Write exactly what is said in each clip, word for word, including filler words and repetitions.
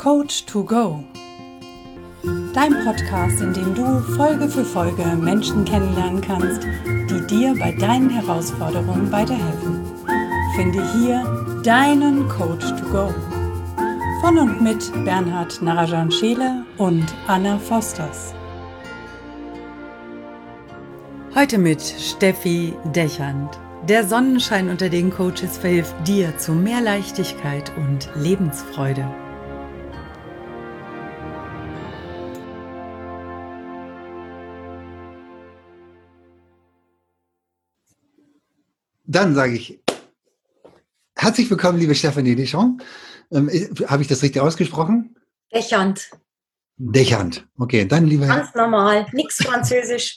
Coach to Go. Dein Podcast, in dem du Folge für Folge Menschen kennenlernen kannst, die dir bei deinen Herausforderungen weiterhelfen. Finde hier deinen Coach to Go. Von und mit Bernhard Narajan-Scheele und Anna Fosters. Heute mit Steffi Dechand. Der Sonnenschein unter den Coaches verhilft dir zu mehr Leichtigkeit und Lebensfreude. Dann sage ich herzlich willkommen, liebe Stefanie Dechand. Ähm, Habe ich das richtig ausgesprochen? Dechand. Dechand. Okay, dann liebe... Ganz normal, nichts Französisch.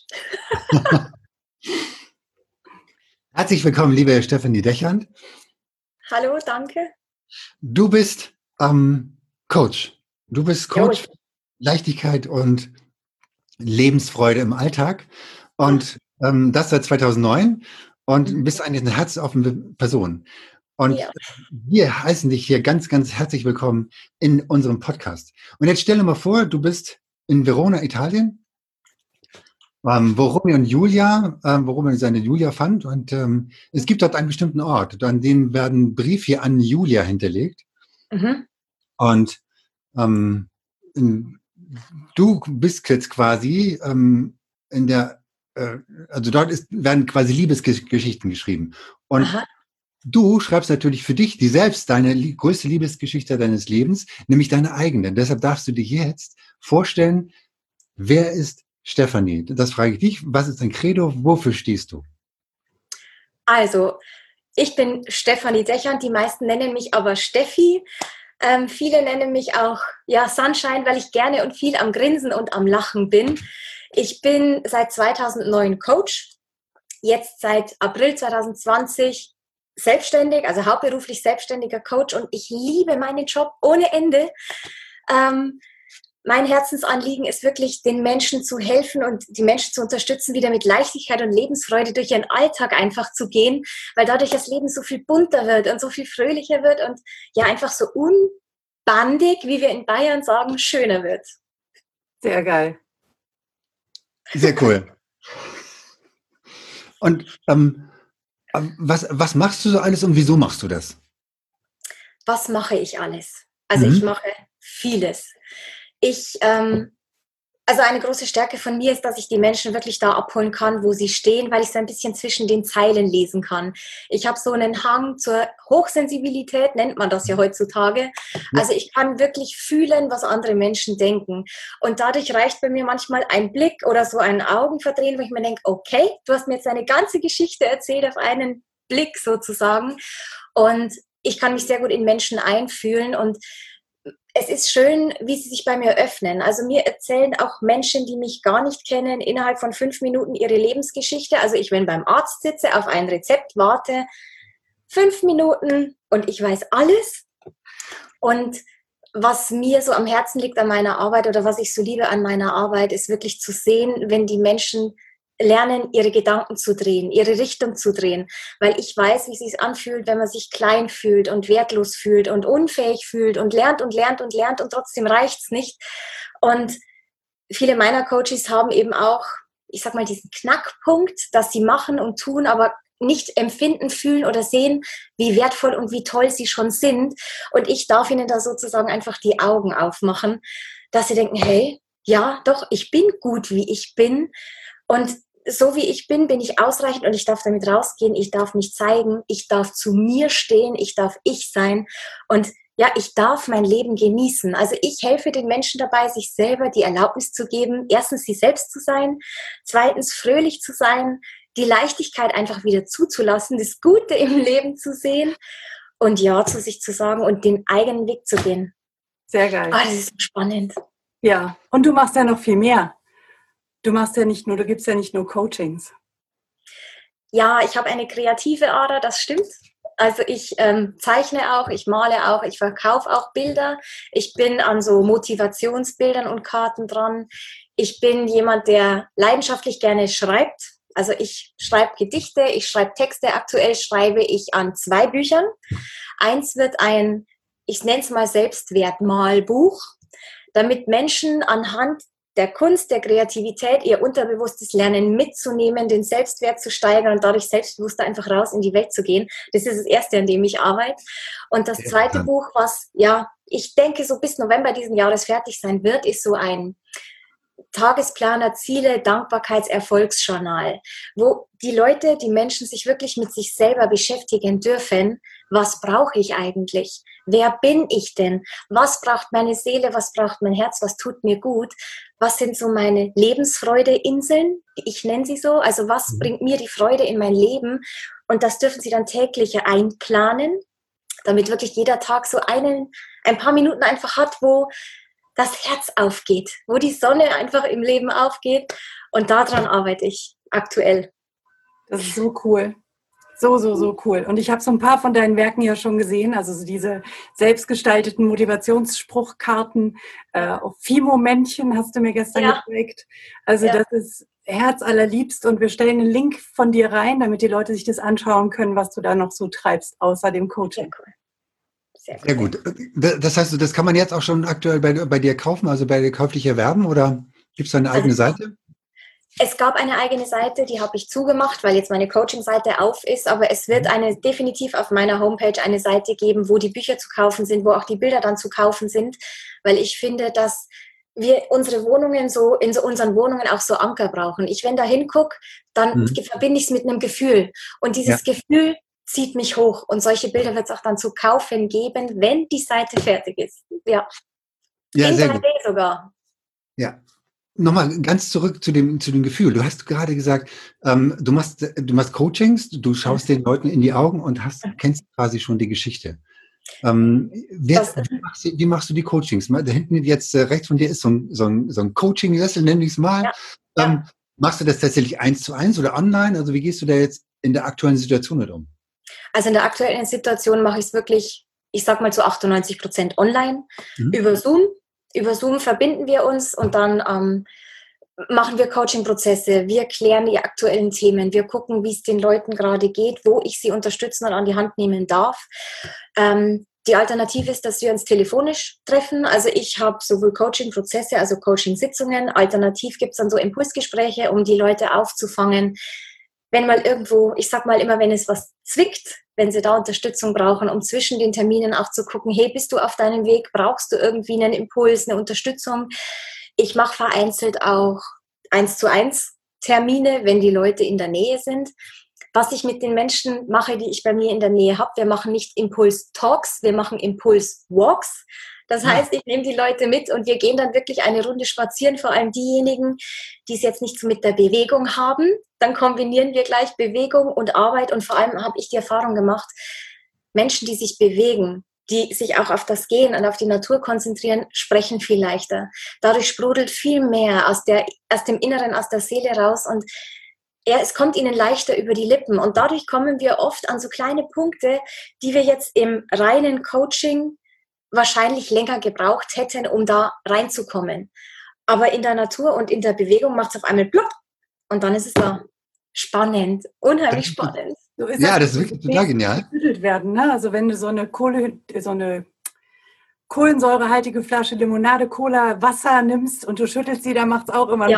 Herzlich willkommen, liebe Stefanie Dechand. Hallo, danke. Du bist ähm, Coach. Du bist Coach für Leichtigkeit und Lebensfreude im Alltag. Und ähm, das seit zweitausendneun. Und bist eigentlich eine herzoffene Person. Und ja. Wir heißen dich hier ganz, ganz herzlich willkommen in unserem Podcast. Und jetzt stell dir mal vor, du bist in Verona, Italien, ähm, wo Romeo und Julia, ähm, wo Romeo seine Julia fand. Und ähm, es gibt dort einen bestimmten Ort, an dem werden Briefe an Julia hinterlegt. Mhm. Und ähm, in, du bist jetzt quasi ähm, in der Also dort ist, werden quasi Liebesgeschichten geschrieben. Und Aha. Du schreibst natürlich für dich die selbst deine li- größte Liebesgeschichte deines Lebens, nämlich deine eigene. Deshalb darfst du dir hier jetzt vorstellen, wer ist Stefanie? Das frage ich dich. Was ist dein Credo? Wofür stehst du? Also, ich bin Stefanie Dechand. Die meisten nennen mich aber Steffi. Ähm, viele nennen mich auch ja, Sunshine, weil ich gerne und viel am Grinsen und am Lachen bin. Ich bin seit zweitausendneun Coach, jetzt seit April zweitausendzwanzig selbstständig, also hauptberuflich selbstständiger Coach, und ich liebe meinen Job ohne Ende. Ähm, mein Herzensanliegen ist wirklich, den Menschen zu helfen und die Menschen zu unterstützen, wieder mit Leichtigkeit und Lebensfreude durch ihren Alltag einfach zu gehen, weil dadurch das Leben so viel bunter wird und so viel fröhlicher wird und ja einfach so unbandig, wie wir in Bayern sagen, schöner wird. Sehr geil. Sehr cool. Und ähm, was, was machst du so alles und wieso machst du das? Was mache ich alles? Also mhm. ich mache vieles. Ich, ähm, also eine große Stärke von mir ist, dass ich die Menschen wirklich da abholen kann, wo sie stehen, weil ich so ein bisschen zwischen den Zeilen lesen kann. Ich habe so einen Hang zur Hochsensibilität, nennt man das ja heutzutage. Also ich kann wirklich fühlen, was andere Menschen denken. Und dadurch reicht bei mir manchmal ein Blick oder so ein Augenverdrehen, wo ich mir denke, okay, du hast mir jetzt eine ganze Geschichte erzählt auf einen Blick sozusagen. Und ich kann mich sehr gut in Menschen einfühlen und es ist schön, wie sie sich bei mir öffnen. Also mir erzählen auch Menschen, die mich gar nicht kennen, innerhalb von fünf Minuten ihre Lebensgeschichte. Also ich, wenn beim Arzt sitze, auf ein Rezept warte, fünf Minuten und ich weiß alles. Und was mir so am Herzen liegt an meiner Arbeit oder was ich so liebe an meiner Arbeit, ist wirklich zu sehen, wenn die Menschen lernen, ihre Gedanken zu drehen, ihre Richtung zu drehen, weil ich weiß, wie es sich anfühlt, wenn man sich klein fühlt und wertlos fühlt und unfähig fühlt und lernt und lernt und lernt und trotzdem reicht's nicht. Und viele meiner Coaches haben eben auch, ich sag mal, diesen Knackpunkt, dass sie machen und tun, aber nicht empfinden, fühlen oder sehen, wie wertvoll und wie toll sie schon sind. Und ich darf ihnen da sozusagen einfach die Augen aufmachen, dass sie denken, hey, ja, doch, ich bin gut, wie ich bin. Und so wie ich bin, bin ich ausreichend und ich darf damit rausgehen, ich darf mich zeigen, ich darf zu mir stehen, ich darf ich sein und ja, ich darf mein Leben genießen. Also ich helfe den Menschen dabei, sich selber die Erlaubnis zu geben, erstens sie selbst zu sein, zweitens fröhlich zu sein, die Leichtigkeit einfach wieder zuzulassen, das Gute im Leben zu sehen und Ja zu sich zu sagen und den eigenen Weg zu gehen. Sehr geil. Oh, das ist spannend. Ja, und du machst ja noch viel mehr. Du machst ja nicht nur, du gibst ja nicht nur Coachings. Ja, ich habe eine kreative Ader, das stimmt. Also ich ähm, zeichne auch, ich male auch, ich verkaufe auch Bilder. Ich bin an so Motivationsbildern und Karten dran. Ich bin jemand, der leidenschaftlich gerne schreibt. Also ich schreibe Gedichte, ich schreibe Texte. Aktuell schreibe ich an zwei Büchern. Eins wird ein ich nenne es mal Selbstwertmalbuch, damit Menschen anhand der Kunst, der Kreativität, ihr Unterbewusstes lernen mitzunehmen, den Selbstwert zu steigern und dadurch selbstbewusster einfach raus in die Welt zu gehen. Das ist das Erste, an dem ich arbeite. Und das zweite Buch, was, ja, ich denke, so bis November diesen Jahres fertig sein wird, ist so ein Tagesplaner, Ziele, Dankbarkeits-Erfolgsjournal, wo die Leute, die Menschen sich wirklich mit sich selber beschäftigen dürfen. Was brauche ich eigentlich? Wer bin ich denn? Was braucht meine Seele? Was braucht mein Herz? Was tut mir gut? Was sind so meine Lebensfreude-Inseln? Ich nenne sie so. Also was mhm. bringt mir die Freude in mein Leben? Und das dürfen sie dann täglich einplanen, damit wirklich jeder Tag so einen, ein paar Minuten einfach hat, wo das Herz aufgeht, wo die Sonne einfach im Leben aufgeht. Und daran arbeite ich aktuell. Das ist so cool. So, so, so cool. Und ich habe so ein paar von deinen Werken ja schon gesehen, also so diese selbstgestalteten Motivationsspruchkarten, äh, auch Fimo-Männchen hast du mir gestern ja. gezeigt. Also ja. das ist herzallerliebst und wir stellen einen Link von dir rein, damit die Leute sich das anschauen können, was du da noch so treibst, außer dem Coaching. Sehr cool. Sehr, Sehr gut. Das heißt, das kann man jetzt auch schon aktuell bei, bei dir kaufen, also bei dir käuflich erwerben oder gibt es da eine eigene also, Seite? Es gab eine eigene Seite, die habe ich zugemacht, weil jetzt meine Coaching-Seite auf ist, aber es wird eine definitiv auf meiner Homepage eine Seite geben, wo die Bücher zu kaufen sind, wo auch die Bilder dann zu kaufen sind, weil ich finde, dass wir unsere Wohnungen so, in so unseren Wohnungen auch so Anker brauchen. Ich, wenn da hingucke, dann mhm. verbinde ich es mit einem Gefühl und dieses ja. Gefühl zieht mich hoch und solche Bilder wird es auch dann zu kaufen geben, wenn die Seite fertig ist. Ja, ja in sehr drei D sogar. Ja. Nochmal ganz zurück zu dem, zu dem Gefühl. Du hast gerade gesagt, ähm, du machst, du machst Coachings, du schaust den Leuten in die Augen und hast, kennst quasi schon die Geschichte. Ähm, wer, wie, machst du, wie machst du die Coachings? Da hinten jetzt äh, rechts von dir ist so ein, so ein, so ein Coaching-Sessel, nenne ich es mal. Ja. Ähm, Ja. Machst du das tatsächlich eins zu eins oder online? Also wie gehst du da jetzt in der aktuellen Situation mit um? Also in der aktuellen Situation mache ich es wirklich, ich sag mal zu achtundneunzig Prozent online, mhm. über Zoom. Über Zoom verbinden wir uns und dann ähm, machen wir Coaching-Prozesse. Wir klären die aktuellen Themen. Wir gucken, wie es den Leuten gerade geht, wo ich sie unterstützen und an die Hand nehmen darf. Ähm, die Alternative ist, dass wir uns telefonisch treffen. Also ich habe sowohl Coaching-Prozesse, also Coaching-Sitzungen. Alternativ gibt es dann so Impulsgespräche, um die Leute aufzufangen. Wenn mal irgendwo, ich sag mal immer, wenn es was zwickt, wenn sie da Unterstützung brauchen, um zwischen den Terminen auch zu gucken, hey, bist du auf deinem Weg, brauchst du irgendwie einen Impuls, eine Unterstützung? Ich mache vereinzelt auch eins zu eins Termine, wenn die Leute in der Nähe sind. Was ich mit den Menschen mache, die ich bei mir in der Nähe habe, wir machen nicht Impuls-Talks, wir machen Impuls-Walks. Das heißt, ich nehme die Leute mit und wir gehen dann wirklich eine Runde spazieren, vor allem diejenigen, die es jetzt nicht so mit der Bewegung haben. Dann kombinieren wir gleich Bewegung und Arbeit und vor allem habe ich die Erfahrung gemacht, Menschen, die sich bewegen, die sich auch auf das Gehen und auf die Natur konzentrieren, sprechen viel leichter. Dadurch sprudelt viel mehr aus, der, aus dem Inneren, aus der Seele raus und ja, es kommt ihnen leichter über die Lippen und dadurch kommen wir oft an so kleine Punkte, die wir jetzt im reinen Coaching wahrscheinlich länger gebraucht hätten, um da reinzukommen. Aber in der Natur und in der Bewegung macht es auf einmal plopp und dann ist es da. Spannend, unheimlich spannend. So ist ja, das, das ist wirklich total genial. Werden, ne? Also wenn du so eine Kohle, so eine kohlensäurehaltige Flasche Limonade, Cola, Wasser nimmst und du schüttelst sie, dann macht es auch immer. Ja.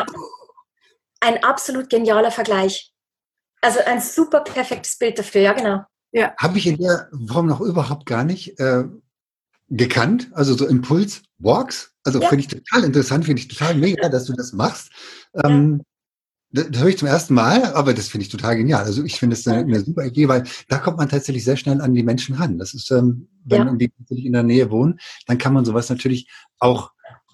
Ein absolut genialer Vergleich. Also ein super perfektes Bild dafür, ja genau. Ja. Habe ich in der Form noch überhaupt gar nicht äh, gekannt, also so Impuls-Walks. Also ja. finde ich total interessant, finde ich total mega, dass du das machst. Ähm, ja. Das, das höre ich zum ersten Mal, aber das finde ich total genial. Also ich finde es eine, eine super Idee, weil da kommt man tatsächlich sehr schnell an die Menschen ran. Das ist, ähm, wenn ja. die natürlich in der Nähe wohnen, dann kann man sowas natürlich auch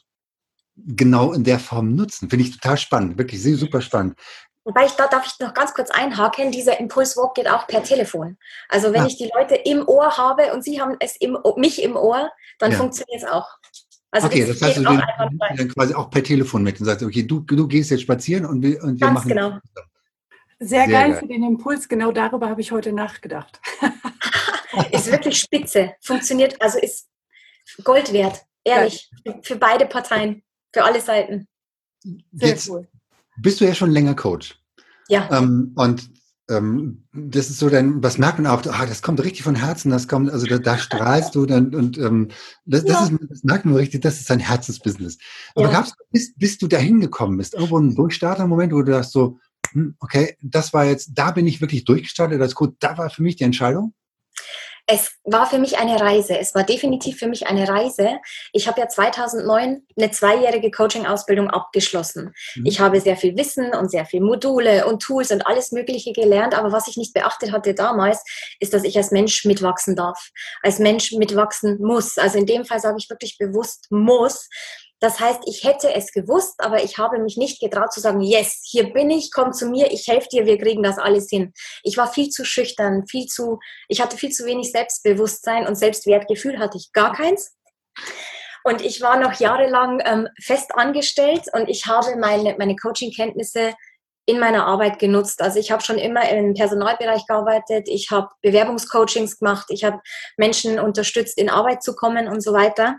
genau in der Form nutzen. Finde ich total spannend, wirklich sehr, super spannend. Wobei ich da darf ich noch ganz kurz einhaken, dieser Impulswalk geht auch per Telefon. Also wenn ah. ich die Leute im Ohr habe und sie haben es im, mich im Ohr, dann ja. funktioniert es auch. Also okay, das, das heißt, du nimmst dann quasi auch per Telefon mit und sagst, okay, du, du gehst jetzt spazieren und wir, und wir Ganz machen genau. das. Sehr, Sehr geil, geil für den Impuls, genau darüber habe ich heute nachgedacht. Ist wirklich spitze, funktioniert, also ist Gold wert, ehrlich, ja. für beide Parteien, für alle Seiten. Sehr jetzt cool. Bist du ja schon länger Coach. Ja. Ähm, und ähm, das ist so dann, was merkt man auch, ah, das kommt richtig von Herzen, das kommt, also da, da strahlst du dann und ähm, das, das, Ja. ist, das merkt man richtig, das ist ein Herzensbusiness. Aber Ja. gab's, bis, bis du dahin gekommen bist, irgendwo ein Durchstarter-Moment, wo du dachtest so, hm, okay, das war jetzt, da bin ich wirklich durchgestartet, das ist gut, da war für mich die Entscheidung? Es war für mich eine Reise. Es war definitiv für mich eine Reise. Ich habe ja zweitausendneun eine zweijährige Coaching-Ausbildung abgeschlossen. Mhm. Ich habe sehr viel Wissen und sehr viel Module und Tools und alles Mögliche gelernt. Aber was ich nicht beachtet hatte damals, ist, dass ich als Mensch mitwachsen darf. Als Mensch mitwachsen muss. Also in dem Fall sage ich wirklich bewusst muss. Das heißt, ich hätte es gewusst, aber ich habe mich nicht getraut zu sagen, yes, hier bin ich, komm zu mir, ich helfe dir, wir kriegen das alles hin. Ich war viel zu schüchtern, viel zu, ich hatte viel zu wenig Selbstbewusstsein und Selbstwertgefühl hatte ich gar keins. Und ich war noch jahrelang ähm, fest angestellt und ich habe meine, meine Coaching-Kenntnisse in meiner Arbeit genutzt. Also ich habe schon immer im Personalbereich gearbeitet, ich habe Bewerbungscoachings gemacht, ich habe Menschen unterstützt, in Arbeit zu kommen und so weiter.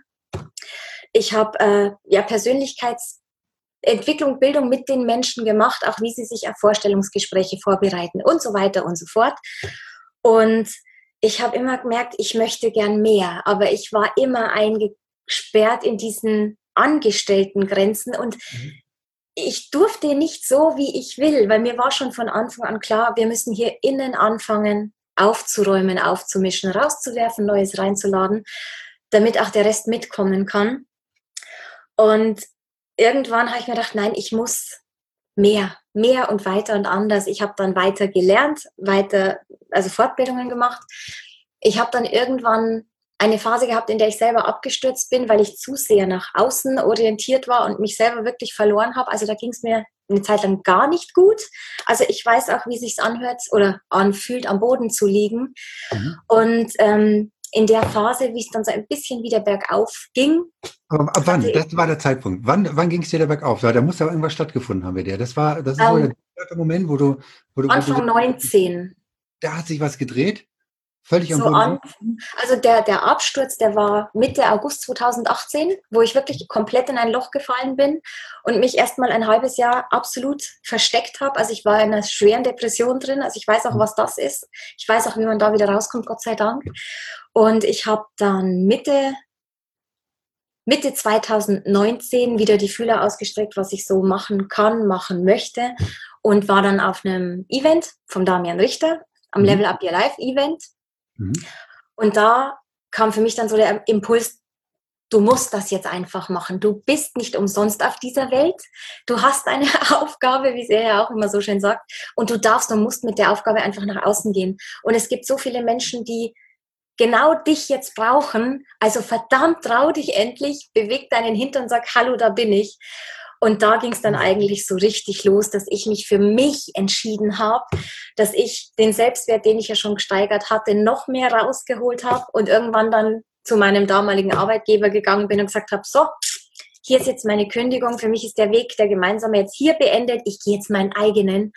Ich habe äh, ja, Persönlichkeitsentwicklung, Bildung mit den Menschen gemacht, auch wie sie sich auf Vorstellungsgespräche vorbereiten und so weiter und so fort. Und ich habe immer gemerkt, ich möchte gern mehr, aber ich war immer eingesperrt in diesen Angestelltengrenzen und ich durfte nicht so, wie ich will, weil mir war schon von Anfang an klar, wir müssen hier innen anfangen, aufzuräumen, aufzumischen, rauszuwerfen, Neues reinzuladen, damit auch der Rest mitkommen kann. Und irgendwann habe ich mir gedacht, nein, ich muss mehr, mehr und weiter und anders. Ich habe dann weiter gelernt, weiter, also Fortbildungen gemacht. Ich habe dann irgendwann eine Phase gehabt, in der ich selber abgestürzt bin, weil ich zu sehr nach außen orientiert war und mich selber wirklich verloren habe. Also da ging es mir eine Zeit lang gar nicht gut. Also ich weiß auch, wie es sich anhört oder anfühlt, am Boden zu liegen. Mhm. Und ähm, in der Phase, wie es dann so ein bisschen wieder bergauf ging. Aber ab wann? Das war der Zeitpunkt. Wann, wann ging es dir da bergauf? Da muss ja irgendwas stattgefunden haben bei dir. Das war, das ist um, so der Moment, wo du, wo du Anfang wo du, neunzehn. Da hat sich was gedreht. Völlig am so Boden. An, also der, der Absturz, der war Mitte August zweitausendachtzehn, wo ich wirklich komplett in ein Loch gefallen bin und mich erstmal ein halbes Jahr absolut versteckt habe. Also ich war in einer schweren Depression drin. Also ich weiß auch, was das ist. Ich weiß auch, wie man da wieder rauskommt, Gott sei Dank. Und ich habe dann Mitte, Mitte zweitausendneunzehn wieder die Fühler ausgestreckt, was ich so machen kann, machen möchte. Und war dann auf einem Event vom Damian Richter, am mhm. Level Up Your Life Event. Mhm. Und da kam für mich dann so der Impuls, du musst das jetzt einfach machen. Du bist nicht umsonst auf dieser Welt. Du hast eine Aufgabe, wie sie ja auch immer so schön sagt. Und du darfst und musst mit der Aufgabe einfach nach außen gehen. Und es gibt so viele Menschen, die genau dich jetzt brauchen. Also verdammt, trau dich endlich, beweg deinen Hintern und sag, hallo, da bin ich. Und da ging es dann eigentlich so richtig los, dass ich mich für mich entschieden habe, dass ich den Selbstwert, den ich ja schon gesteigert hatte, noch mehr rausgeholt habe und irgendwann dann zu meinem damaligen Arbeitgeber gegangen bin und gesagt habe, so, hier ist jetzt meine Kündigung, für mich ist der Weg, der gemeinsame jetzt hier beendet, ich gehe jetzt meinen eigenen.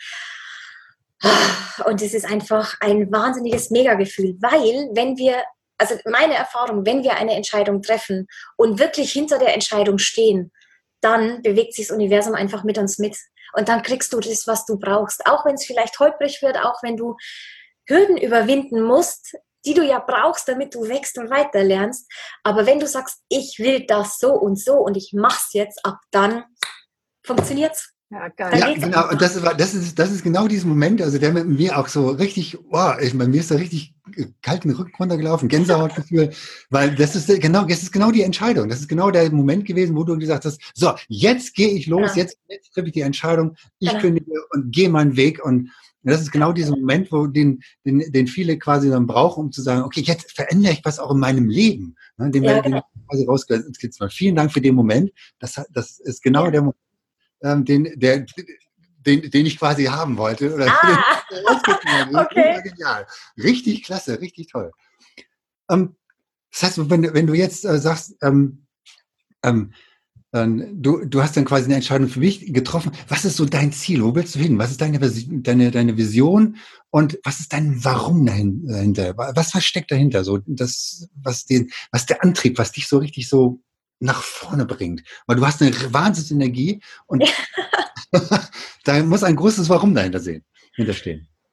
Und es ist einfach ein wahnsinniges Megagefühl, weil wenn wir, also meine Erfahrung, wenn wir eine Entscheidung treffen und wirklich hinter der Entscheidung stehen, dann bewegt sich das Universum einfach mit uns mit. Und dann kriegst du das, was du brauchst. Auch wenn es vielleicht holprig wird, auch wenn du Hürden überwinden musst, die du ja brauchst, damit du wächst und weiter lernst. Aber wenn du sagst, ich will das so und so und ich mach's jetzt, ab dann funktioniert's. Ja, geil. Ja, genau. Und das, war, das, ist, das ist genau dieser Moment, also der mit mir auch so richtig, oh, ich, bei mir ist da richtig kalt in den Rücken runtergelaufen, Gänsehautgefühl, weil das ist genau, das ist genau die Entscheidung. Das ist genau der Moment gewesen, wo du gesagt hast, so, jetzt gehe ich los, ja. jetzt, jetzt treffe ich die Entscheidung, ich genau. kündige und gehe meinen Weg. Und das ist genau dieser Moment, wo den, den, den viele quasi dann brauchen, um zu sagen, okay, jetzt verändere ich was auch in meinem Leben. Ne, den ja, wir genau. quasi rausgehört. Vielen Dank für den Moment. Das, das ist genau ja. der Moment. Ähm, den, der, den, den ich quasi haben wollte. Oder ah, den okay. Genial. Richtig klasse, richtig toll. Ähm, das heißt, wenn, wenn du jetzt äh, sagst, ähm, ähm, ähm, du, du hast dann quasi eine Entscheidung für mich getroffen. Was ist so dein Ziel? Wo willst du hin? Was ist deine, deine, deine Vision? Und was ist dein Warum dahinter? Was versteckt dahinter? So, das, was, den, was der Antrieb, was dich so richtig so nach vorne bringt. Weil du hast eine Wahnsinnsenergie und da muss ein großes Warum dahinter sehen, hinterstehen.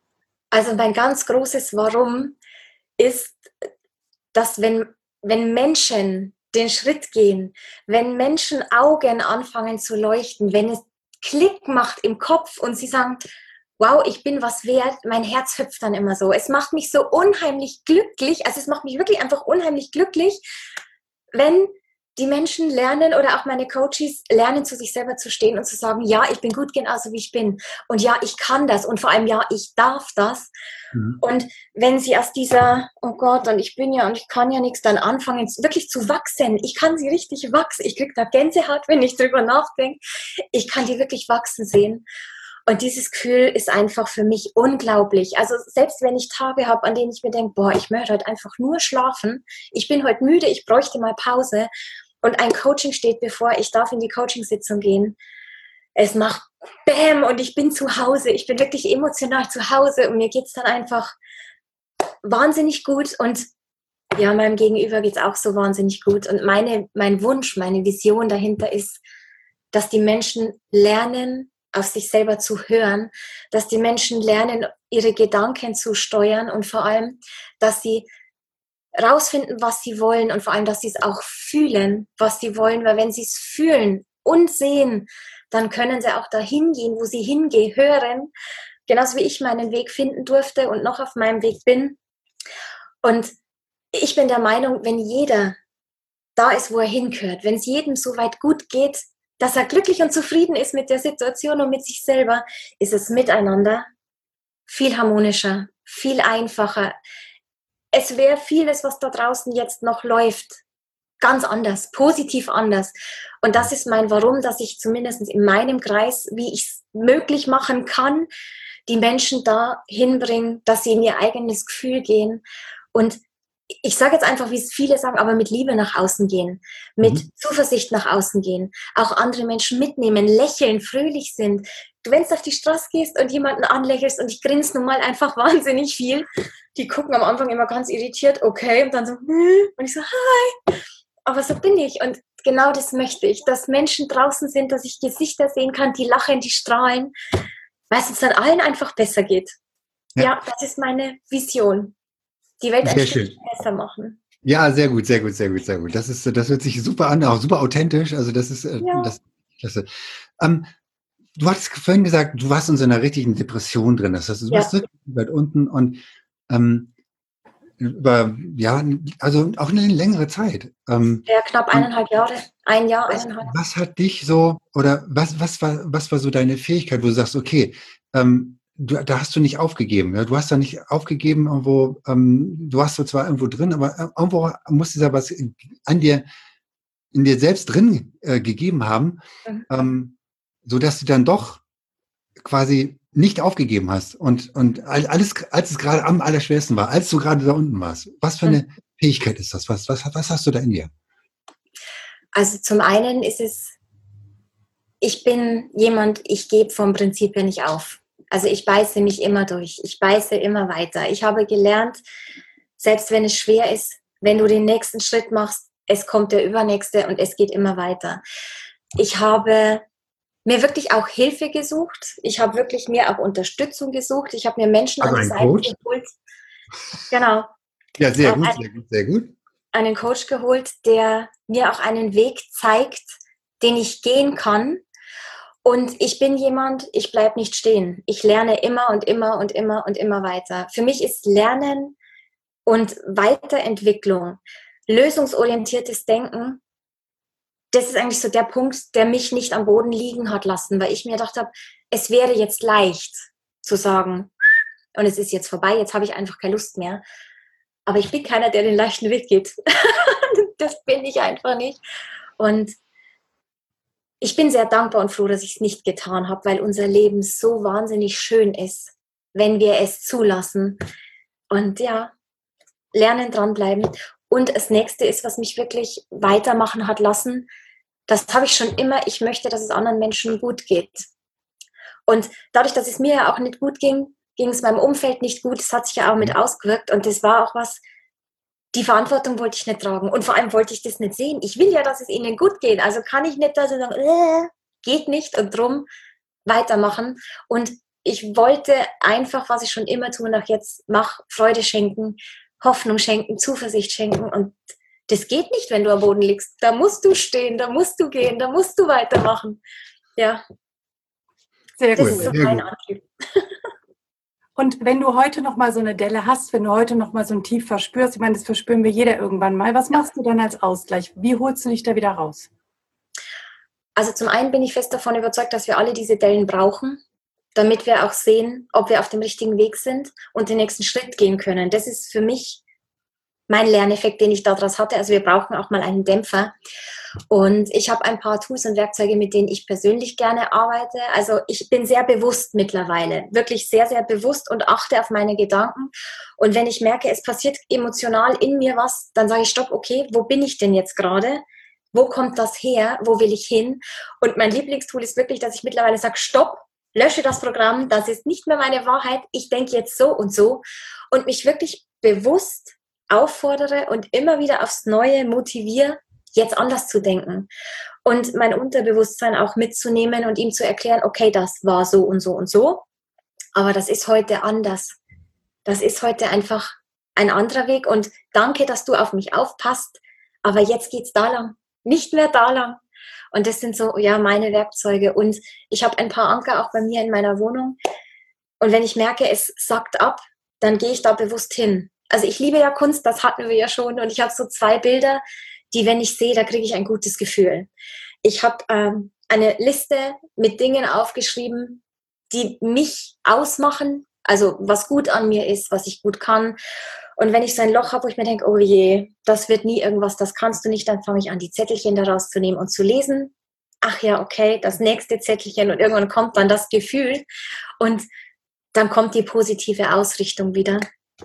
Also mein ganz großes Warum ist, dass wenn, wenn Menschen den Schritt gehen, wenn Menschen Augen anfangen zu leuchten, wenn es Klick macht im Kopf und sie sagen, wow, ich bin was wert, mein Herz hüpft dann immer so. Es macht mich so unheimlich glücklich, also es macht mich wirklich einfach unheimlich glücklich, wenn die Menschen lernen oder auch meine Coaches lernen, zu sich selber zu stehen und zu sagen, ja, ich bin gut genauso wie ich bin und ja, ich kann das und vor allem ja, ich darf das. Mhm. Und wenn sie aus dieser, oh Gott, und ich bin ja und ich kann ja nichts, dann anfangen wirklich zu wachsen. Ich kann sie richtig wachsen. Ich kriege da Gänsehaut, wenn ich drüber nachdenke. Ich kann die wirklich wachsen sehen. Und dieses Gefühl ist einfach für mich unglaublich. Also selbst wenn ich Tage habe, an denen ich mir denke, boah, ich möchte heute einfach nur schlafen. Ich bin heute müde, ich bräuchte mal Pause. Und ein Coaching steht bevor, ich darf in die Coachingsitzung gehen. Es macht Bäm und ich bin zu Hause. Ich bin wirklich emotional zu Hause und mir geht es dann einfach wahnsinnig gut. Und ja, meinem Gegenüber geht es auch so wahnsinnig gut. Und meine, mein Wunsch, meine Vision dahinter ist, dass die Menschen lernen, auf sich selber zu hören, dass die Menschen lernen, ihre Gedanken zu steuern und vor allem, dass sie rausfinden, was sie wollen und vor allem, dass sie es auch fühlen, was sie wollen, weil wenn sie es fühlen und sehen, dann können sie auch dahin gehen, wo sie hingehören, genauso wie ich meinen Weg finden durfte und noch auf meinem Weg bin. Und ich bin der Meinung, wenn jeder da ist, wo er hingehört, wenn es jedem so weit gut geht, dass er glücklich und zufrieden ist mit der Situation und mit sich selber, ist es miteinander viel harmonischer, viel einfacher. Es wäre vieles, was da draußen jetzt noch läuft, ganz anders, positiv anders. Und das ist mein Warum, dass ich zumindest in meinem Kreis, wie ich es möglich machen kann, die Menschen da hinbringen, dass sie in ihr eigenes Gefühl gehen. Und ich sage jetzt einfach, wie es viele sagen, aber mit Liebe nach außen gehen, mit mhm. Zuversicht nach außen gehen, auch andere Menschen mitnehmen, lächeln, fröhlich sind. Du, wenn du auf die Straße gehst und jemanden anlächelst und ich grinse nun mal einfach wahnsinnig viel, die gucken am Anfang immer ganz irritiert, okay, und dann so, hm, und ich so, hi, aber so bin ich und genau das möchte ich, dass Menschen draußen sind, dass ich Gesichter sehen kann, die lachen, die strahlen, weil es uns dann allen einfach besser geht. Ja, ja, das ist meine Vision. Die Welt ein Stück besser machen. Ja, sehr gut, sehr gut, sehr gut, sehr gut. Das ist, das hört sich super an, auch super authentisch. Also das ist, ja. das, das ähm, du hast vorhin gesagt, du warst in so einer richtigen Depression drin. Das heißt, du ja. warst wirklich weit unten und ähm, über, ja, also auch eine längere Zeit. Ähm, ja, knapp eineinhalb Jahre, ein Jahr, eineinhalb. Was, was hat dich so, oder was, was war, was war so deine Fähigkeit, wo du sagst, okay, ähm, Du, da hast du nicht aufgegeben. Ja? Du hast da nicht aufgegeben, irgendwo, ähm, du warst so zwar irgendwo drin, aber irgendwo muss dieser was an dir, in dir selbst drin äh, gegeben haben, mhm. ähm, so dass du dann doch quasi nicht aufgegeben hast und, und alles, als es gerade am allerschwersten war, als du gerade da unten warst. Was für eine mhm. Fähigkeit ist das? Was, was, was hast du da in dir? Also zum einen ist es, ich bin jemand, ich gebe vom Prinzip her nicht auf. Also ich beiße mich immer durch, ich beiße immer weiter. Ich habe gelernt, selbst wenn es schwer ist, wenn du den nächsten Schritt machst, es kommt der übernächste und es geht immer weiter. Ich habe mir wirklich auch Hilfe gesucht. Ich habe wirklich mir auch Unterstützung gesucht. Ich habe mir Menschen also an die Seite Coach? geholt. Genau. Ja, sehr gut, einen, sehr gut, sehr gut. Einen Coach geholt, der mir auch einen Weg zeigt, den ich gehen kann. Und ich bin jemand, ich bleibe nicht stehen. Ich lerne immer und immer und immer und immer weiter. Für mich ist Lernen und Weiterentwicklung, lösungsorientiertes Denken, das ist eigentlich so der Punkt, der mich nicht am Boden liegen hat lassen, weil ich mir gedacht habe, es wäre jetzt leicht zu sagen, und es ist jetzt vorbei, jetzt habe ich einfach keine Lust mehr. Aber ich bin keiner, der den leichten Weg geht. Das bin ich einfach nicht. Und ich bin sehr dankbar und froh, dass ich es nicht getan habe, weil unser Leben so wahnsinnig schön ist, wenn wir es zulassen. Und ja, lernen, dranbleiben. Und das Nächste ist, was mich wirklich weitermachen hat lassen, das habe ich schon immer, ich möchte, dass es anderen Menschen gut geht. Und dadurch, dass es mir ja auch nicht gut ging, ging es meinem Umfeld nicht gut, das hat sich ja auch mit ausgewirkt. Und das war auch was, die Verantwortung wollte ich nicht tragen. Und vor allem wollte ich das nicht sehen. Ich will ja, dass es ihnen gut geht. Also kann ich nicht da so sagen, äh, geht nicht und drum weitermachen. Und ich wollte einfach, was ich schon immer tue und auch jetzt mache, Freude schenken, Hoffnung schenken, Zuversicht schenken. Und das geht nicht, wenn du am Boden liegst. Da musst du stehen, da musst du gehen, da musst du weitermachen. Ja. Sehr gut. Das ist so mein Antrieb. Und wenn du heute noch mal so eine Delle hast, wenn du heute noch mal so ein Tief verspürst, ich meine, das verspüren wir jeder irgendwann mal, was machst du dann als Ausgleich? Wie holst du dich da wieder raus? Also zum einen bin ich fest davon überzeugt, dass wir alle diese Dellen brauchen, damit wir auch sehen, ob wir auf dem richtigen Weg sind und den nächsten Schritt gehen können. Das ist für mich mein Lerneffekt, den ich daraus hatte. Also wir brauchen auch mal einen Dämpfer. Und ich habe ein paar Tools und Werkzeuge, mit denen ich persönlich gerne arbeite. Also ich bin sehr bewusst mittlerweile, wirklich sehr, sehr bewusst und achte auf meine Gedanken. Und wenn ich merke, es passiert emotional in mir was, dann sage ich, stopp, okay, wo bin ich denn jetzt gerade? Wo kommt das her? Wo will ich hin? Und mein Lieblingstool ist wirklich, dass ich mittlerweile sage, stopp, lösche das Programm, das ist nicht mehr meine Wahrheit, ich denke jetzt so und so. Und mich wirklich bewusst auffordere und immer wieder aufs Neue motiviere, jetzt anders zu denken und mein Unterbewusstsein auch mitzunehmen und ihm zu erklären, okay, das war so und so und so, aber das ist heute anders. Das ist heute einfach ein anderer Weg und danke, dass du auf mich aufpasst, aber jetzt geht's da lang, nicht mehr da lang. Und das sind so, ja, meine Werkzeuge und ich habe ein paar Anker auch bei mir in meiner Wohnung und wenn ich merke, es sackt ab, dann gehe ich da bewusst hin. Also ich liebe ja Kunst, das hatten wir ja schon und ich habe so zwei Bilder, die, wenn ich sehe, da kriege ich ein gutes Gefühl. Ich habe ähm, eine Liste mit Dingen aufgeschrieben, die mich ausmachen, also was gut an mir ist, was ich gut kann. Und wenn ich so ein Loch habe, wo ich mir denke, oh je, das wird nie irgendwas, das kannst du nicht, dann fange ich an, die Zettelchen daraus zu nehmen und zu lesen. Ach ja, okay, das nächste Zettelchen und irgendwann kommt dann das Gefühl und dann kommt die positive Ausrichtung wieder.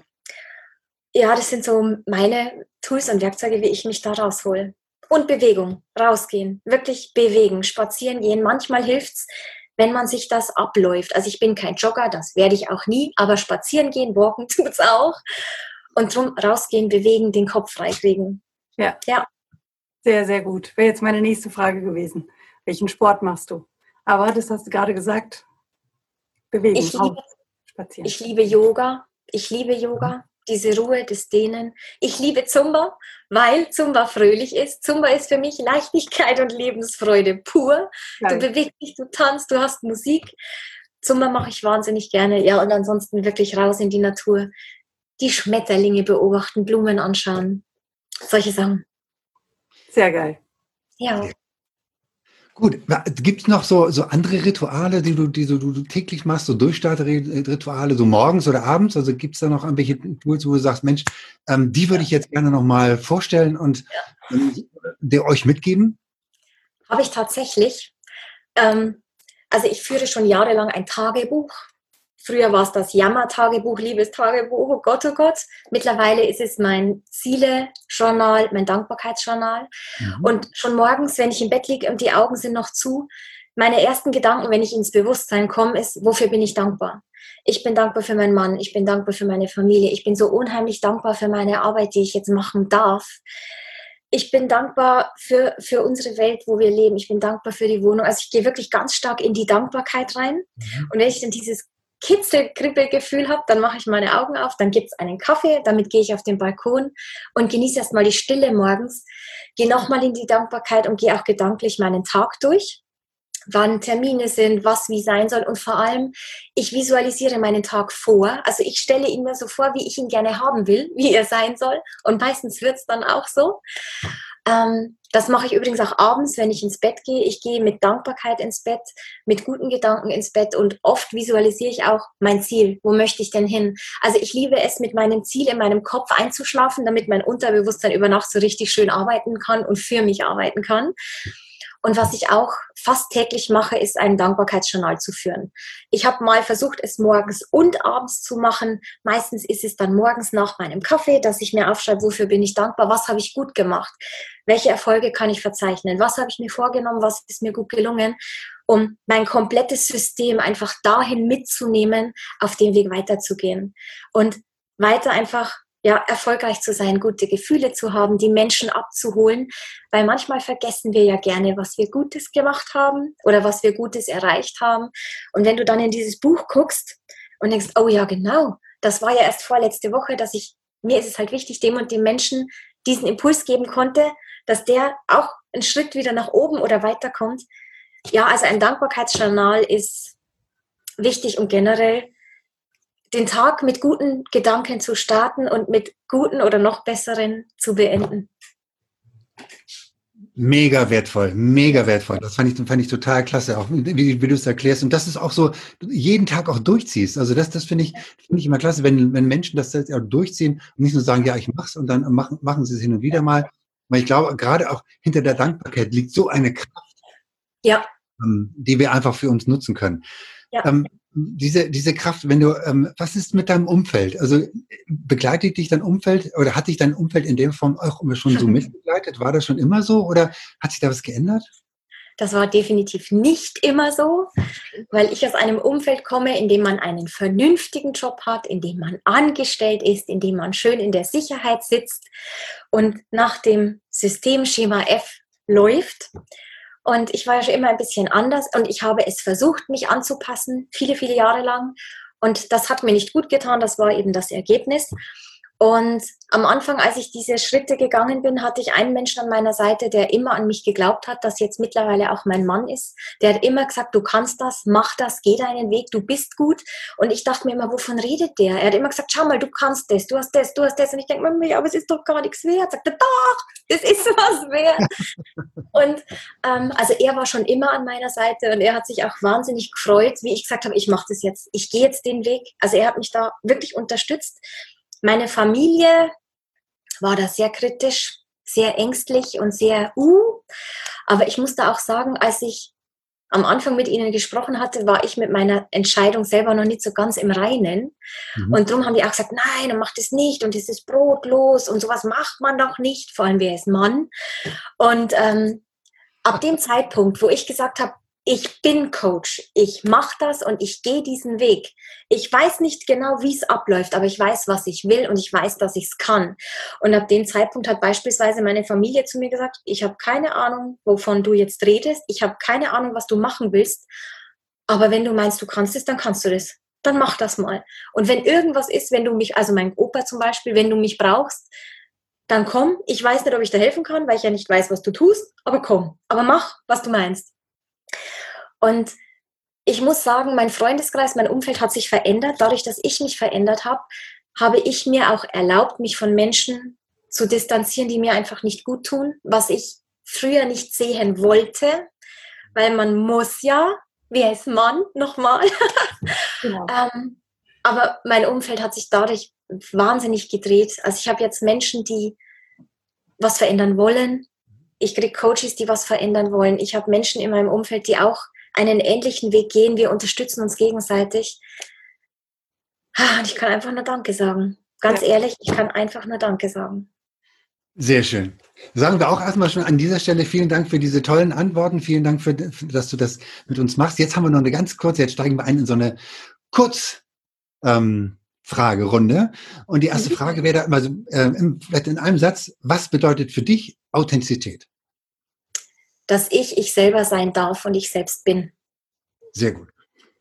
Ja, das sind so meine Tools und Werkzeuge, wie ich mich da raushole. Und Bewegung, rausgehen, wirklich bewegen, spazieren gehen. Manchmal hilft's, wenn man sich das abläuft. Also ich bin kein Jogger, das werde ich auch nie, aber spazieren gehen, walken tut's auch. Und drum rausgehen, bewegen, den Kopf freikriegen. Ja. Ja. Sehr, sehr gut. Wäre jetzt meine nächste Frage gewesen. Welchen Sport machst du? Aber das hast du gerade gesagt. Bewegen, ich liebe, spazieren. Ich liebe Yoga. Ich liebe Yoga. Diese Ruhe, das Dehnen. Ich liebe Zumba, weil Zumba fröhlich ist. Zumba ist für mich Leichtigkeit und Lebensfreude pur. Geil. Du bewegst dich, du tanzt, du hast Musik. Zumba mache ich wahnsinnig gerne. Ja, und ansonsten wirklich raus in die Natur. Die Schmetterlinge beobachten, Blumen anschauen. Solche Sachen. Sehr geil. Ja. Gut, gibt es noch so, so andere Rituale, die du, die so, du täglich machst, so Durchstartrituale, so morgens oder abends? Also gibt es da noch irgendwelche Tools, wo du sagst, Mensch, ähm, die würde ich jetzt gerne nochmal vorstellen und ja. ähm, der euch mitgeben? Habe ich tatsächlich. Ähm, also ich führe schon jahrelang ein Tagebuch. Früher war es das Jammer-Tagebuch, Liebestagebuch, oh Gott, oh Gott. Mittlerweile ist es mein Ziele-Journal, mein Dankbarkeitsjournal. Mhm. Und schon morgens, wenn ich im Bett liege und die Augen sind noch zu, meine ersten Gedanken, wenn ich ins Bewusstsein komme, ist, wofür bin ich dankbar? Ich bin dankbar für meinen Mann, ich bin dankbar für meine Familie, ich bin so unheimlich dankbar für meine Arbeit, die ich jetzt machen darf. Ich bin dankbar für, für unsere Welt, wo wir leben. Ich bin dankbar für die Wohnung. Also ich gehe wirklich ganz stark in die Dankbarkeit rein. Mhm. Und wenn ich dann dieses Kitzel-Kribbel-Gefühl habe, dann mache ich meine Augen auf, dann gibt es einen Kaffee, damit gehe ich auf den Balkon und genieße erstmal die Stille morgens, gehe nochmal in die Dankbarkeit und gehe auch gedanklich meinen Tag durch, wann Termine sind, was wie sein soll und vor allem, ich visualisiere meinen Tag vor, also ich stelle ihn mir so vor, wie ich ihn gerne haben will, wie er sein soll und meistens wird es dann auch so. Ähm, das mache ich übrigens auch abends, wenn ich ins Bett gehe. Ich gehe mit Dankbarkeit ins Bett, mit guten Gedanken ins Bett und oft visualisiere ich auch mein Ziel. Wo möchte ich denn hin? Also ich liebe es, mit meinem Ziel in meinem Kopf einzuschlafen, damit mein Unterbewusstsein über Nacht so richtig schön arbeiten kann und für mich arbeiten kann. Und was ich auch fast täglich mache, ist ein Dankbarkeitsjournal zu führen. Ich habe mal versucht, es morgens und abends zu machen. Meistens ist es dann morgens nach meinem Kaffee, dass ich mir aufschreibe, wofür bin ich dankbar, was habe ich gut gemacht, welche Erfolge kann ich verzeichnen, was habe ich mir vorgenommen, was ist mir gut gelungen, um mein komplettes System einfach dahin mitzunehmen, auf dem Weg weiterzugehen. Und weiter einfach ja, erfolgreich zu sein, gute Gefühle zu haben, die Menschen abzuholen, weil manchmal vergessen wir ja gerne, was wir Gutes gemacht haben oder was wir Gutes erreicht haben. Und wenn du dann in dieses Buch guckst und denkst, oh ja, genau, das war ja erst vorletzte Woche, dass ich, mir ist es halt wichtig, dem und dem Menschen diesen Impuls geben konnte, dass der auch einen Schritt wieder nach oben oder weiterkommt. Ja, also ein Dankbarkeitsjournal ist wichtig, um generell den Tag mit guten Gedanken zu starten und mit guten oder noch besseren zu beenden. Mega wertvoll, mega wertvoll. Das fand ich, fand ich total klasse, auch wie, wie du es erklärst. Und das ist auch so, jeden Tag auch durchziehst. Also das, das finde ich, finde ich immer klasse, wenn, wenn Menschen das jetzt auch durchziehen und nicht nur sagen, ja, ich mach's und dann machen, machen sie es hin und wieder mal. Weil ich glaube, gerade auch hinter der Dankbarkeit liegt so eine Kraft, ja. ähm, die wir einfach für uns nutzen können. Ja. Ähm, diese, diese Kraft, wenn du, ähm, was ist mit deinem Umfeld? Also begleitet dich dein Umfeld oder hat dich dein Umfeld in der Form auch immer schon so mitbegleitet? War das schon immer so oder hat sich da was geändert? Das war definitiv nicht immer so, weil ich aus einem Umfeld komme, in dem man einen vernünftigen Job hat, in dem man angestellt ist, in dem man schön in der Sicherheit sitzt und nach dem Systemschema F läuft. Und ich war ja schon immer ein bisschen anders und ich habe es versucht, mich anzupassen, viele, viele Jahre lang. Und das hat mir nicht gut getan, das war eben das Ergebnis. Und am Anfang, als ich diese Schritte gegangen bin, hatte ich einen Menschen an meiner Seite, der immer an mich geglaubt hat, das jetzt mittlerweile auch mein Mann ist. Der hat immer gesagt, du kannst das, mach das, geh deinen Weg, du bist gut. Und ich dachte mir immer, wovon redet der? Er hat immer gesagt, schau mal, du kannst das, du hast das, du hast das. Und ich denke mir, aber es ist doch gar nichts wert. Sagt er, doch, es ist was wert. Und ähm, also er war schon immer an meiner Seite und er hat sich auch wahnsinnig gefreut, wie ich gesagt habe, ich mache das jetzt, ich gehe jetzt den Weg. Also er hat mich da wirklich unterstützt. Meine Familie war da sehr kritisch, sehr ängstlich und sehr uh. Aber ich muss da auch sagen, als ich am Anfang mit ihnen gesprochen hatte, war ich mit meiner Entscheidung selber noch nicht so ganz im Reinen. Mhm. Und darum haben die auch gesagt, nein, mach das nicht und das ist brotlos und sowas macht man doch nicht, vor allem wer ist Mann. Und ähm, ab dem Zeitpunkt, wo ich gesagt habe, ich bin Coach, ich mache das und ich gehe diesen Weg. Ich weiß nicht genau, wie es abläuft, aber ich weiß, was ich will und ich weiß, dass ich es kann. Und ab dem Zeitpunkt hat beispielsweise meine Familie zu mir gesagt, ich habe keine Ahnung, wovon du jetzt redest, ich habe keine Ahnung, was du machen willst, aber wenn du meinst, du kannst es, dann kannst du das. Dann mach das mal. Und wenn irgendwas ist, wenn du mich, also mein Opa zum Beispiel, wenn du mich brauchst, dann komm. Ich weiß nicht, ob ich dir helfen kann, weil ich ja nicht weiß, was du tust, aber komm. Aber mach, was du meinst. Und ich muss sagen, mein Freundeskreis, mein Umfeld hat sich verändert. Dadurch, dass ich mich verändert habe, habe ich mir auch erlaubt, mich von Menschen zu distanzieren, die mir einfach nicht gut tun, was ich früher nicht sehen wollte, weil man muss ja, wer ist Mann, nochmal. Genau. ähm, aber mein Umfeld hat sich dadurch wahnsinnig gedreht. Also ich habe jetzt Menschen, die was verändern wollen. Ich kriege Coaches, die was verändern wollen. Ich habe Menschen in meinem Umfeld, die auch einen ähnlichen Weg gehen. Wir unterstützen uns gegenseitig. Und ich kann einfach nur Danke sagen. Ganz ja. ehrlich, ich kann einfach nur Danke sagen. Sehr schön. Sagen wir auch erstmal schon an dieser Stelle vielen Dank für diese tollen Antworten. Vielen Dank, für, dass du das mit uns machst. Jetzt haben wir noch eine ganz kurze, jetzt steigen wir ein in so eine Kurzfragerunde. Ähm, Und die erste Frage wäre da immer so, äh, in, vielleicht in einem Satz, was bedeutet für dich Authentizität? Dass ich ich selber sein darf und ich selbst bin. Sehr gut.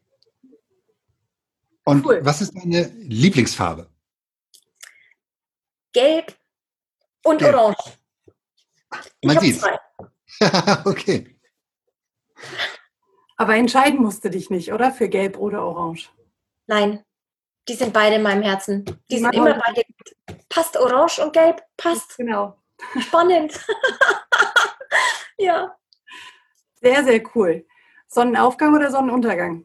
Und cool. Was ist deine Lieblingsfarbe? Gelb und Gelb. Orange. Man sieht. Okay. Aber entscheiden musst du dich nicht, oder? Für Gelb oder Orange? Nein, die sind beide in meinem Herzen. Die sind immer beide gut. Passt Orange und Gelb? Passt. Genau. Spannend. Ja. Sehr, sehr cool. Sonnenaufgang oder Sonnenuntergang?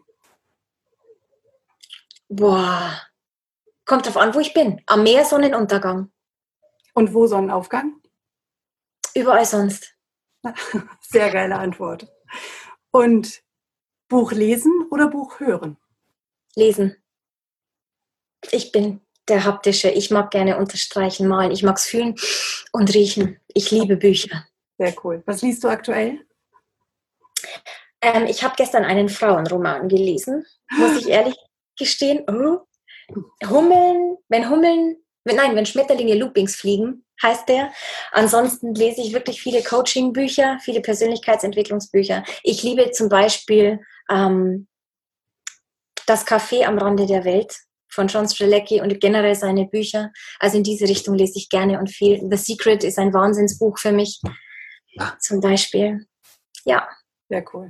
Boah. Kommt drauf an, wo ich bin. Am Meer Sonnenuntergang. Und wo Sonnenaufgang? Überall sonst. Sehr geile Antwort. Und Buch lesen oder Buch hören? Lesen. Ich bin der Haptische. Ich mag gerne unterstreichen, malen. Ich mag es fühlen und riechen. Ich liebe Bücher. Sehr cool. Was liest du aktuell? Ähm, ich habe gestern einen Frauenroman gelesen, muss ich ehrlich gestehen. Oh. Hummeln, wenn Hummeln Nein, wenn Schmetterlinge Loopings fliegen, heißt der. Ansonsten lese ich wirklich viele Coaching-Bücher, viele Persönlichkeitsentwicklungsbücher. Ich liebe zum Beispiel ähm, Das Café am Rande der Welt von John Strzelecki und generell seine Bücher. Also in diese Richtung lese ich gerne und viel. The Secret ist ein Wahnsinnsbuch für mich, ja. Zum Beispiel. Ja. Sehr cool.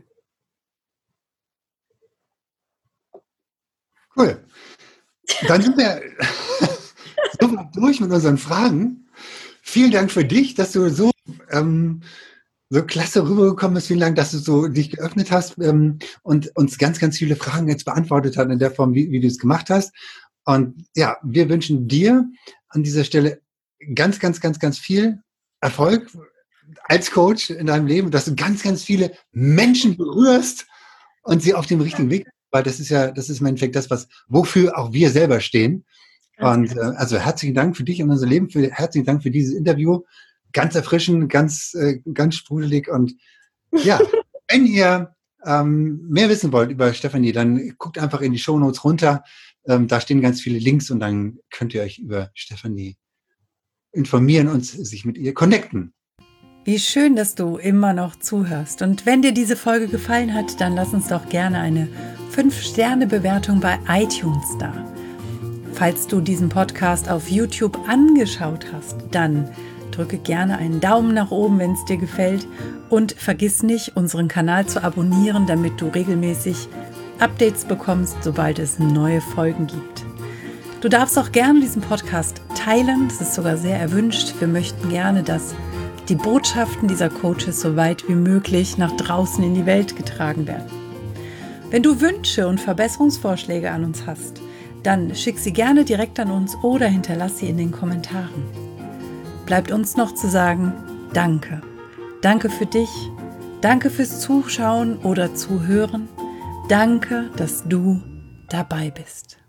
Cool. Dann sind wir so durch mit unseren Fragen. Vielen Dank für dich, dass du so, ähm, so klasse rübergekommen bist. Vielen Dank, dass du so dich geöffnet hast ähm, und uns ganz, ganz viele Fragen jetzt beantwortet hast in der Form, wie, wie du es gemacht hast. Und ja, wir wünschen dir an dieser Stelle ganz, ganz, ganz, ganz viel Erfolg als Coach in deinem Leben, dass du ganz, ganz viele Menschen berührst und sie auf dem richtigen Weg, weil das ist ja, das ist im Endeffekt das, was, wofür auch wir selber stehen. Und äh, also herzlichen Dank für dich und unser Leben, für, herzlichen Dank für dieses Interview. Ganz erfrischend, ganz, äh, ganz sprudelig. Und ja, wenn ihr ähm, mehr wissen wollt über Stefanie, dann guckt einfach in die Shownotes runter. Ähm, da stehen ganz viele Links und dann könnt ihr euch über Stefanie informieren und sich mit ihr connecten. Wie schön, dass du immer noch zuhörst. Und wenn dir diese Folge gefallen hat, dann lass uns doch gerne eine fünf Sterne Bewertung bei iTunes da. Falls du diesen Podcast auf YouTube angeschaut hast, dann drücke gerne einen Daumen nach oben, wenn es dir gefällt. Und vergiss nicht, unseren Kanal zu abonnieren, damit du regelmäßig Updates bekommst, sobald es neue Folgen gibt. Du darfst auch gerne diesen Podcast teilen, das ist sogar sehr erwünscht. Wir möchten gerne, dass die Botschaften dieser Coaches so weit wie möglich nach draußen in die Welt getragen werden. Wenn du Wünsche und Verbesserungsvorschläge an uns hast, dann schick sie gerne direkt an uns oder hinterlass sie in den Kommentaren. Bleibt uns noch zu sagen, danke. Danke für dich, danke fürs Zuschauen oder Zuhören. Danke, dass du dabei bist.